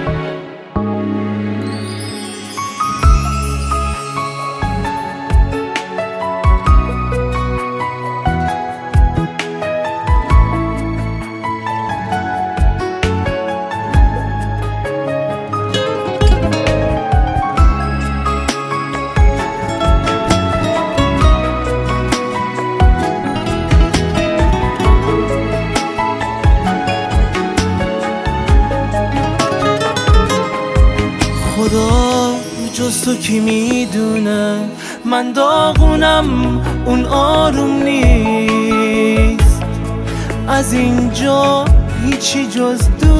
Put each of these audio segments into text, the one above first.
خدا جز تو کی میدونه من داغونم اون آروم نیست، از اینجا هیچی جز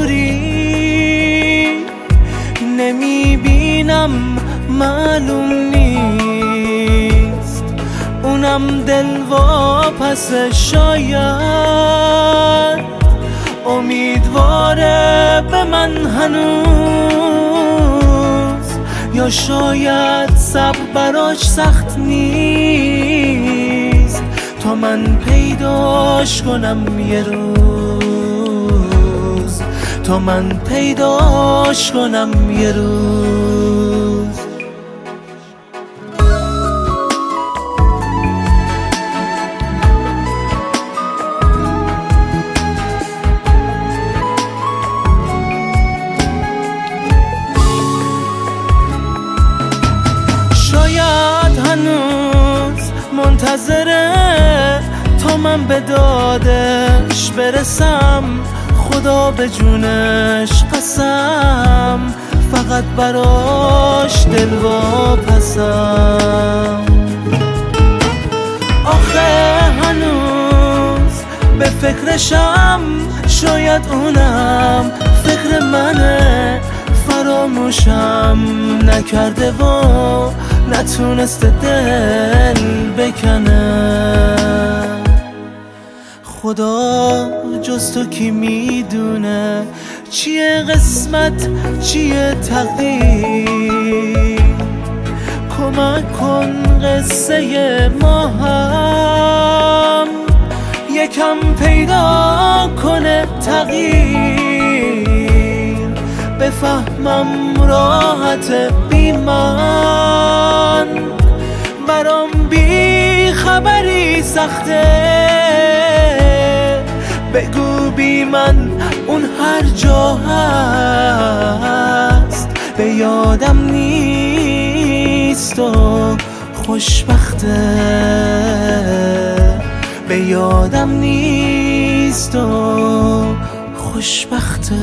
دوری نمیبینم، معلوم نیست اونم دل واپسه، شاید امیدواره به من هنوز، یا شاید صبر براش سخت نیست تا من پیداش کنم یه روز، تا من پیداش کنم یه روز. شاید هنوز منتظره تا من به دادش برسم، خدا به جونش قسم فقط براش دل واپسم. آخه هنوز به فکرشم، شاید اونم فکر منه، فراموشم نکرده و نتونسته دل بکنه. خدا جز تو کی میدونه چیه قسمت چیه تقدیر، کمک کن قصه ما هم یکم پیدا کنه تغییر، بفهمم راحت بی من، برام بی خبری سخته، بگو بی من اون هر جا هست به یادم نیست و خوشبخته، به یادم نیست و خوشبخته.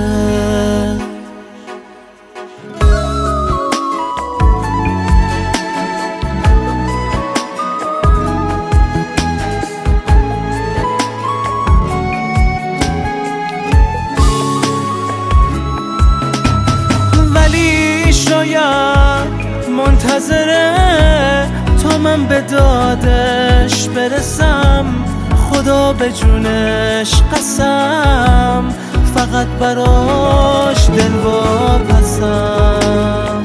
شاید منتظره تا من به دادش برسم، خدا به جونش قسم فقط براش دل واپسم.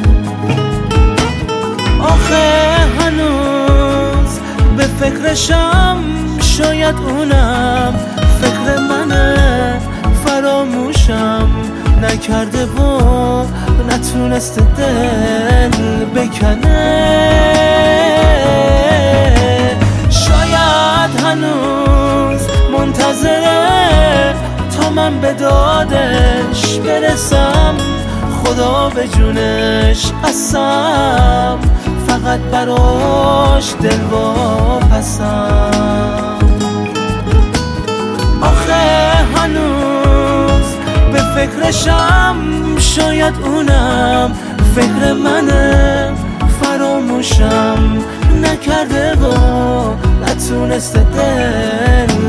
آخه هنوز به فکرشم، شاید اونم فکر منه، فراموشم نکرده و نتونسته دل بکنه. شاید هنوز منتظره تا من به دادش برسم، خدا به جونش قسم فقط براش دل واپسم. آخه هنوز به فکرشم، شاید اونم فکر منه، فراموشم نکرده و نتونسته دل